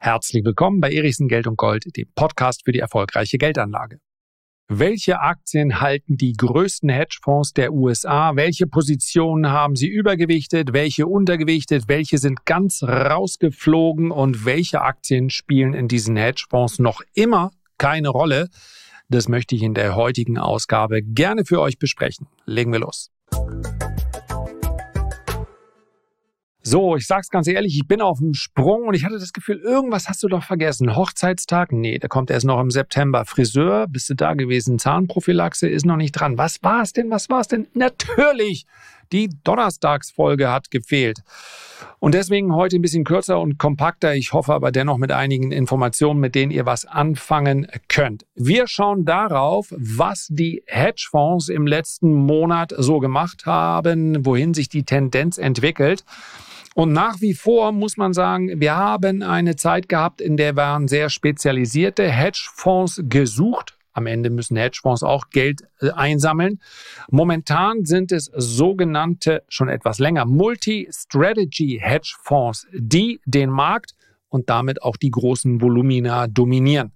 Herzlich willkommen bei Erichsen Geld und Gold, dem Podcast für die erfolgreiche Geldanlage. Welche Aktien halten die größten Hedgefonds der USA? Welche Positionen haben sie übergewichtet? Welche untergewichtet? Welche sind ganz rausgeflogen? Und welche Aktien spielen in diesen Hedgefonds noch immer keine Rolle? Das möchte ich in der heutigen Ausgabe gerne für euch besprechen. Legen wir los. So, ich sag's ganz ehrlich, ich bin auf dem Sprung und ich hatte das Gefühl, irgendwas hast du doch vergessen. Hochzeitstag? Nee, der kommt erst noch im September. Friseur? Bist du da gewesen? Zahnprophylaxe ist noch nicht dran. Was war's denn? Natürlich! Die Donnerstagsfolge hat gefehlt. Und deswegen heute ein bisschen kürzer und kompakter. Ich hoffe aber dennoch mit einigen Informationen, mit denen ihr was anfangen könnt. Wir schauen darauf, was die Hedgefonds im letzten Monat so gemacht haben, wohin sich die Tendenz entwickelt. Und nach wie vor muss man sagen, wir haben eine Zeit gehabt, in der waren sehr spezialisierte Hedgefonds gesucht. Am Ende müssen Hedgefonds auch Geld einsammeln. Momentan sind es sogenannte, schon etwas länger, Multi-Strategy-Hedgefonds, die den Markt und damit auch die großen Volumina dominieren.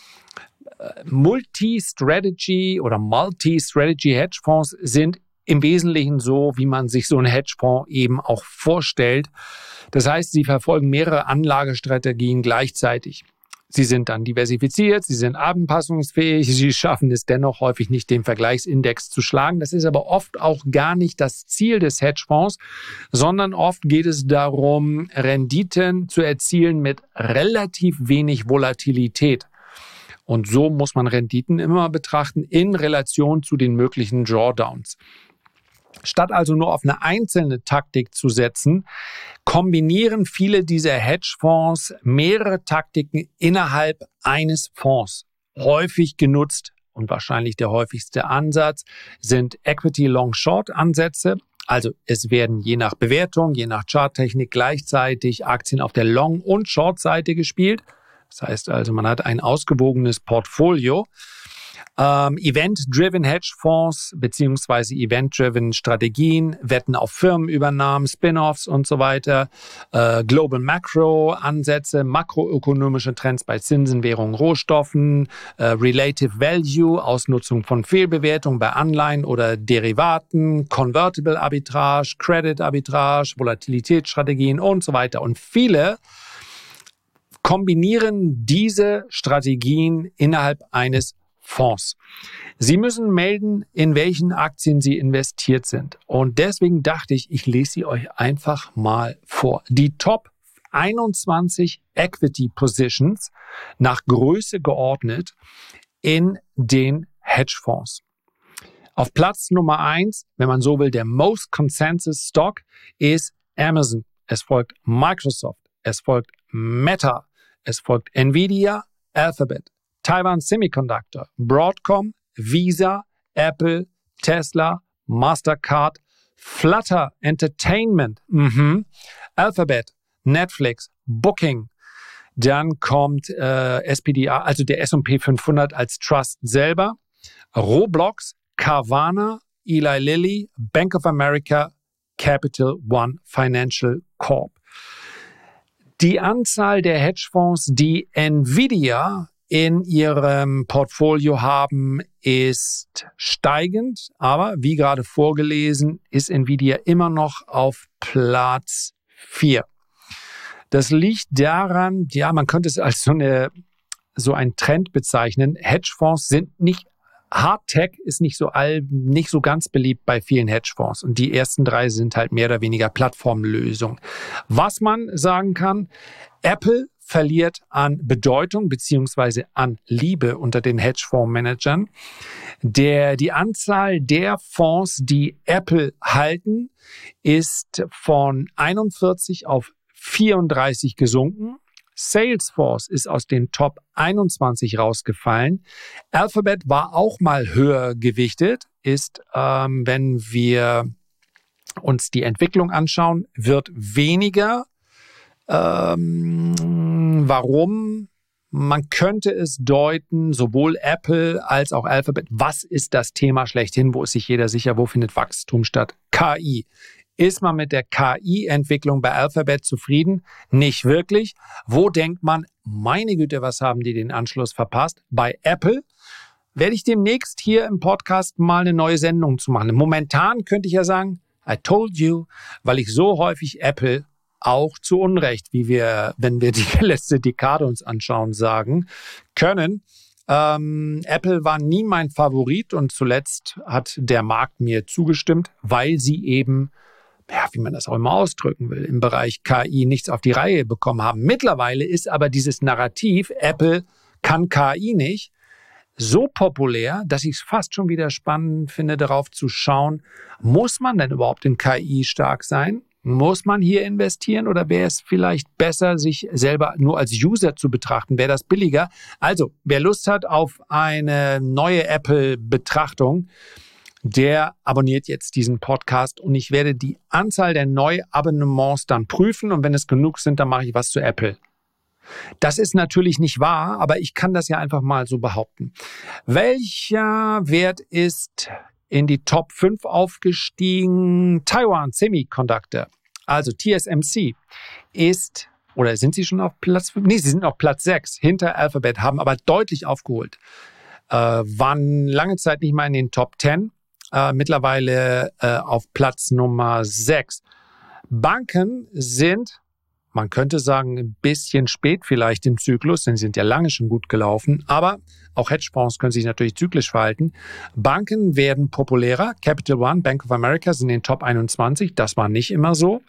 Multi-Strategy oder Multi-Strategy-Hedgefonds sind im Wesentlichen so, wie man sich so einen Hedgefonds eben auch vorstellt. Das heißt, sie verfolgen mehrere Anlagestrategien gleichzeitig. Sie sind dann diversifiziert, sie sind anpassungsfähig, sie schaffen es dennoch häufig nicht, den Vergleichsindex zu schlagen. Das ist aber oft auch gar nicht das Ziel des Hedgefonds, sondern oft geht es darum, Renditen zu erzielen mit relativ wenig Volatilität. Und so muss man Renditen immer betrachten in Relation zu den möglichen Drawdowns. Statt also nur auf eine einzelne Taktik zu setzen, kombinieren viele dieser Hedgefonds mehrere Taktiken innerhalb eines Fonds. Häufig genutzt und wahrscheinlich der häufigste Ansatz sind Equity-Long-Short-Ansätze. Also es werden je nach Bewertung, je nach Charttechnik gleichzeitig Aktien auf der Long- und Short-Seite gespielt. Das heißt also, man hat ein ausgewogenes Portfolio. Event-driven Hedgefonds bzw. Event-driven Strategien, Wetten auf Firmenübernahmen, Spin-offs und so weiter, Global Macro-Ansätze, makroökonomische Trends bei Zinsen, Währungen, Rohstoffen, Relative Value, Ausnutzung von Fehlbewertung bei Anleihen oder Derivaten, Convertible Arbitrage, Credit Arbitrage, Volatilitätsstrategien und so weiter. Und viele kombinieren diese Strategien innerhalb eines Fonds. Sie müssen melden, in welchen Aktien Sie investiert sind. Und deswegen dachte ich, ich lese sie euch einfach mal vor. Die Top 21 Equity Positions nach Größe geordnet in den Hedgefonds. Auf Platz Nummer 1, wenn man so will, der Most Consensus Stock ist Amazon. Es folgt Microsoft. Es folgt Meta. Es folgt Nvidia, Alphabet, Taiwan Semiconductor, Broadcom, Visa, Apple, Tesla, Mastercard, Flutter Entertainment, Alphabet, Netflix, Booking. Dann kommt SPDR, also der S&P 500 als Trust selber, Roblox, Carvana, Eli Lilly, Bank of America, Capital One Financial Corp. Die Anzahl der Hedgefonds, die Nvidia in ihrem Portfolio haben, ist steigend, aber wie gerade vorgelesen, ist Nvidia immer noch auf Platz 4. Das liegt daran, ja, man könnte es als so ein Trend bezeichnen. Hedgefonds sind nicht, Hardtech ist nicht so ganz beliebt bei vielen Hedgefonds und die ersten 3 sind halt mehr oder weniger Plattformlösungen. Was man sagen kann, Apple verliert an Bedeutung bzw. an Liebe unter den Hedgefondsmanagern. Die Anzahl der Fonds, die Apple halten, ist von 41 auf 34 gesunken. Salesforce ist aus den Top 21 rausgefallen. Alphabet war auch mal höher gewichtet, ist, wenn wir uns die Entwicklung anschauen, wird weniger. Warum? Man könnte es deuten, sowohl Apple als auch Alphabet. Was ist das Thema schlechthin? Wo ist sich jeder sicher? Wo findet Wachstum statt? KI. Ist man mit der KI-Entwicklung bei Alphabet zufrieden? Nicht wirklich. Wo denkt man, meine Güte, was haben die den Anschluss verpasst? Bei Apple werde ich demnächst hier im Podcast mal eine neue Sendung zu machen. Momentan könnte ich ja sagen, I told you, weil ich so häufig Apple auch zu Unrecht, wie wir, wenn wir die letzte Dekade uns anschauen, sagen können. Apple war nie mein Favorit und zuletzt hat der Markt mir zugestimmt, weil sie eben, ja, wie man das auch immer ausdrücken will, im Bereich KI nichts auf die Reihe bekommen haben. Mittlerweile ist aber dieses Narrativ, Apple kann KI nicht, so populär, dass ich es fast schon wieder spannend finde, darauf zu schauen, muss man denn überhaupt in KI stark sein? Muss man hier investieren oder wäre es vielleicht besser, sich selber nur als User zu betrachten? Wäre das billiger? Also, wer Lust hat auf eine neue Apple-Betrachtung, der abonniert jetzt diesen Podcast und ich werde die Anzahl der Neuabonnements dann prüfen und wenn es genug sind, dann mache ich was zu Apple. Das ist natürlich nicht wahr, aber ich kann das ja einfach mal so behaupten. Welcher Wert ist in die Top 5 aufgestiegen? Taiwan Semiconductor, also TSMC, ist, oder sind sie schon auf Platz 5? Nee, sie sind auf Platz 6 hinter Alphabet, haben aber deutlich aufgeholt. Waren lange Zeit nicht mal in den Top 10, mittlerweile auf Platz Nummer 6. Banken sind, man könnte sagen, ein bisschen spät vielleicht im Zyklus, denn sie sind ja lange schon gut gelaufen, aber auch Hedgefonds können sich natürlich zyklisch verhalten. Banken werden populärer. Capital One, Bank of America sind in den Top 21. Das war nicht immer so.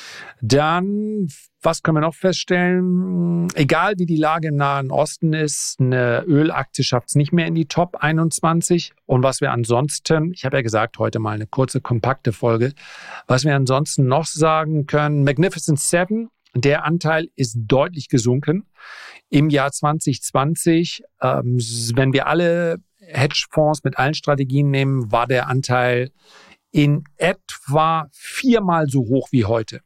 Dann, was können wir noch feststellen? Egal wie die Lage im Nahen Osten ist, eine Ölaktie schafft es nicht mehr in die Top 21. Und was wir ansonsten, ich habe ja gesagt, heute mal eine kurze, kompakte Folge, was wir ansonsten noch sagen können, Magnificent Seven, der Anteil ist deutlich gesunken. Im Jahr 2020, wenn wir alle Hedgefonds mit allen Strategien nehmen, war der Anteil in etwa 4-mal so hoch wie heute.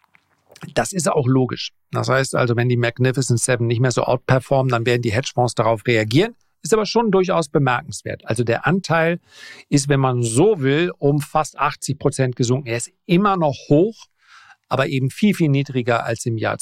Das ist auch logisch. Das heißt also, wenn die Magnificent Seven nicht mehr so outperformen, dann werden die Hedgefonds darauf reagieren. Ist aber schon durchaus bemerkenswert. Also der Anteil ist, wenn man so will, um fast 80% gesunken. Er ist immer noch hoch, aber eben viel, viel niedriger als im Jahr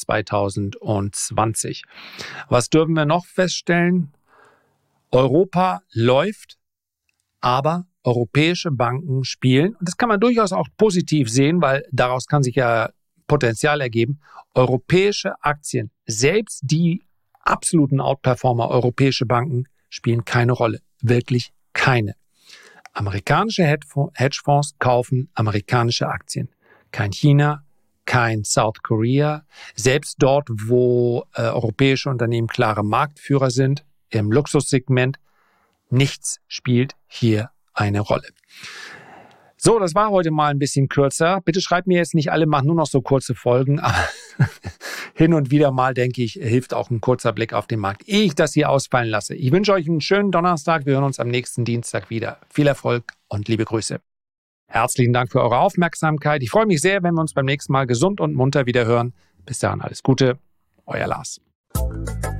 2020. Was dürfen wir noch feststellen? Europa läuft, aber europäische Banken spielen, und das kann man durchaus auch positiv sehen, weil daraus kann sich ja Potenzial ergeben, europäische Aktien, selbst die absoluten Outperformer, europäische Banken, spielen keine Rolle. Wirklich keine. Amerikanische Hedgefonds kaufen amerikanische Aktien. Kein China, kein South Korea. Selbst dort, wo europäische Unternehmen klare Marktführer sind, im Luxussegment, nichts spielt hier eine Rolle. So, das war heute mal ein bisschen kürzer. Bitte schreibt mir jetzt nicht alle, machen nur noch so kurze Folgen, aber hin und wieder mal, denke ich, hilft auch ein kurzer Blick auf den Markt, ehe ich das hier ausfallen lasse. Ich wünsche euch einen schönen Donnerstag. Wir hören uns am nächsten Dienstag wieder. Viel Erfolg und liebe Grüße. Herzlichen Dank für eure Aufmerksamkeit. Ich freue mich sehr, wenn wir uns beim nächsten Mal gesund und munter wieder hören. Bis dahin alles Gute, euer Lars.